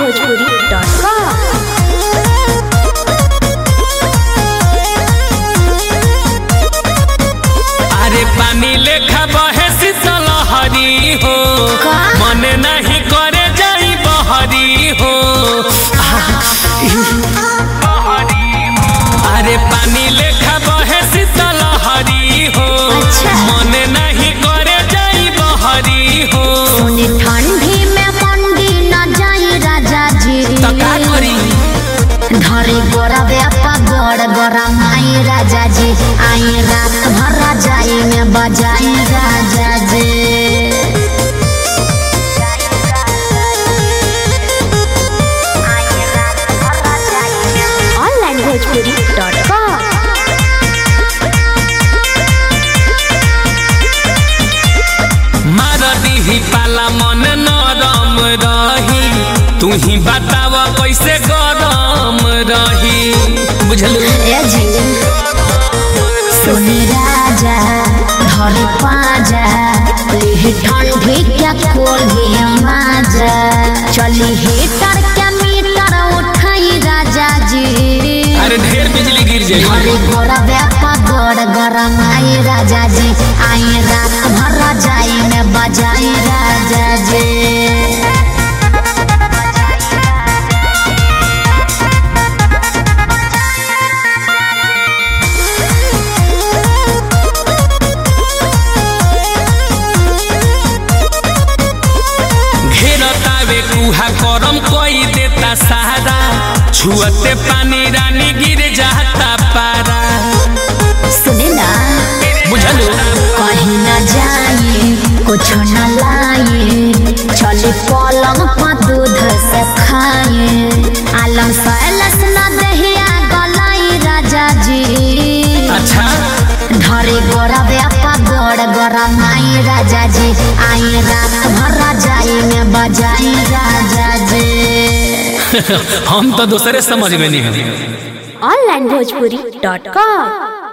अरे पानी लेखा बहे शीतल हरी हो मन नहीं करे जाई बहरी हो। अरे पानी लेखा बहे शीतल हरी हो मन नहीं करे जाई बहरी हो। ठंडी में मंडी न जाई राजा जी तो का करी धरी गोरा व्यापा गड़ गोरा माई राजा जी आई रात भर राजाई में बजाई राजा जी। onlinebhojpuri.com मार दीही पाला मन नरम रही तू ही बताव कैसे गरम रही बुझलू। ए जी सुनी राजा धरी पाजा लिही ठंडी क्या खोल गया माजा चली हीटर क्या मीटर उठाई राजा जी। अरे ढेर बिजली गिर जाई। धरी गोरा व्यापा गड़ गरम आई राजा जी आई रात भर राजाई में बजाई राजा जी। घेरतावे कुहा करम कोई देता सहारा छुअते पानी रानी गिर जाता पारा सुने ना बुझलू। कहीं न जाए कुछ न लाए चले पलंग पर दूध से खाए आलम सैलस न दहिया गलाई राजा जी। अच्छा धरे गोरा व्यापा गड़ गोरा माई राजा जी आई रात भर राजाई में बजाई राजा जी। हम तो दूसरे समझ में नहीं। onlinebhojpuri.com